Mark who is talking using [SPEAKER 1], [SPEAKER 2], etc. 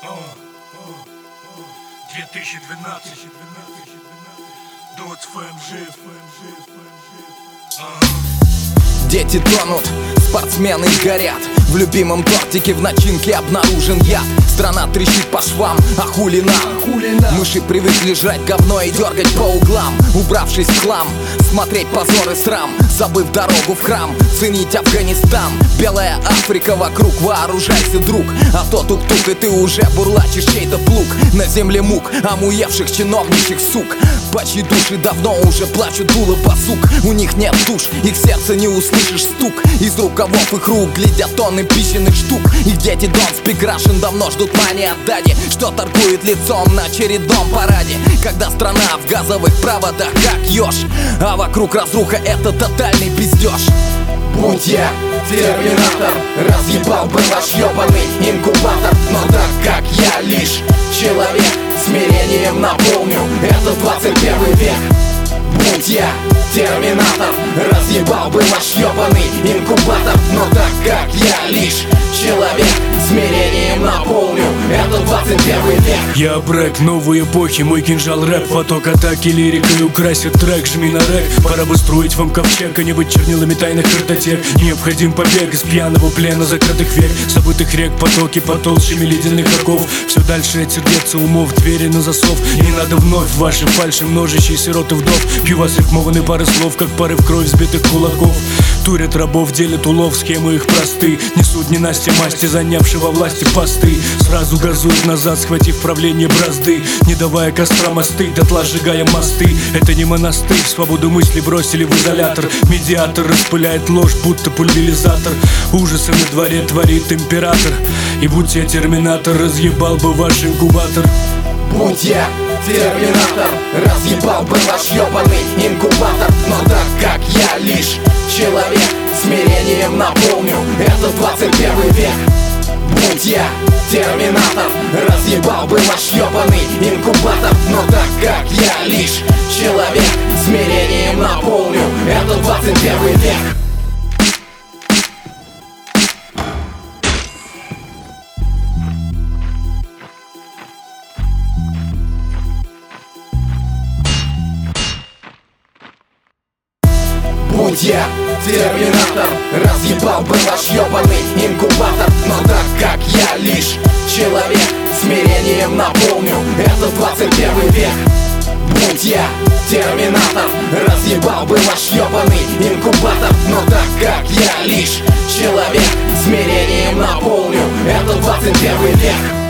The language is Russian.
[SPEAKER 1] 2012 Дотс ФМЖ.
[SPEAKER 2] Дети тонут, спортсмены горят. В любимом тортике в начинке обнаружен яд. Страна трещит по швам, а хули нам? Мыши привыкли жрать говно и дергать по углам. Убравшись в хлам, смотреть позор и срам, забыв дорогу в храм, ценить Афганистан. Белая Африка вокруг, вооружайся, друг, а то тук-тук, и ты уже бурлачишь чей-то плуг. На земле мук, омуевших чиновничьих сук, по чьи души давно уже плачут дуло басук. У них нет душ, их сердце не услышишь стук. Из рукавов их рук глядят тонны пищенных штук. Их дети Don't Speak Russian давно ждут мани от дади, что торгует лицом на очередном параде. Когда страна в газовых проводах как ёж, а вокруг разруха, это тотальный пиздёж. Будь я терминатор, разъебал бы ваш ёбаный инкубатор. Но так как я лишь человек, смирением наполню этот 21 век. Будь я терминатор, разъебал бы ваш ёбаный инкубатор. Но так как я лишь человек, смирением наполню этот 21 век.
[SPEAKER 1] Я брэк новой эпохи, мой кинжал рэп, поток атаки лирикой украсит трек. Жми на рэк, пора бы строить вам ковчег, а не быть чернилами тайных картотек. Необходим побег из пьяного плена закрытых век, забытых рек, потоки потолщами ледяных оков. Все дальше от сердец и умов, двери на засов. Не надо вновь ваши фальши, множащие сирот и вдов. Пью вас рифмованные пары слов, как пары в кровь сбитых кулаков. Турят рабов, делят улов, схемы их просты. Несут ненасти масти, занявшего власти посты. Сразу газуют назад, схватив правление бразды, не давая кострам остыть, дотла сжигая мосты. Это не монастырь, свободу мысли бросили в изолятор. Медиатор распыляет ложь, будто пульверизатор. Ужасы на дворе творит император. И будь я терминатор, разъебал бы ваш инкубатор.
[SPEAKER 2] Будь я терминатор, разъебал бы ваш ёбаный инкубатор. Но так как я лишь человек, смирением наполню этот 21 век. Будь я терминатор, разъебал бы ваш ёбаный инкубатор. Но так как я лишь человек, смирением наполню этот 21 век. Будь я терминатор, разъебал бы ваш ёбаный инкубатор. Но так как я лишь человек, смирением наполню этот 21 век. Будь я терминатор, разъебал бы ваш ёбаный инкубатор. Но так как я лишь человек, смирением наполню этот 21 век.